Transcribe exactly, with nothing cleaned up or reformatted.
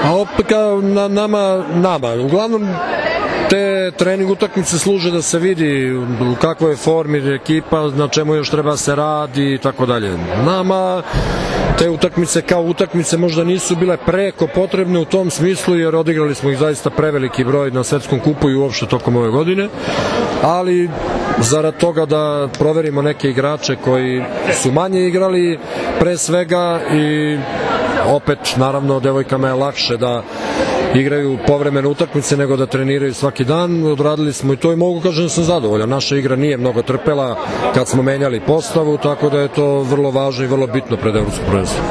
A opet kao na, nama, nama, uglavnom te trening utakmice služe da se vidi u kakvoj je formi ekipa, na čemu još treba se radi i tako dalje. Nama te utakmice kao utakmice možda nisu bile preko potrebne u tom smislu, jer odigrali smo ih zaista preveliki broj na svetskom kupu i uopšte tokom ove godine, ali zarad toga da proverimo neke igrače koji su manje igrali pre svega, i opet naravno devojkama je lakše da igraju povremene utakmice nego da treniraju svaki dan. Odradili smo i to i mogu kažem da sam zadovoljan. Naša igra nije mnogo trpela kad smo menjali postavu, tako da je to vrlo važno i vrlo bitno pred evropsko prvenstvo.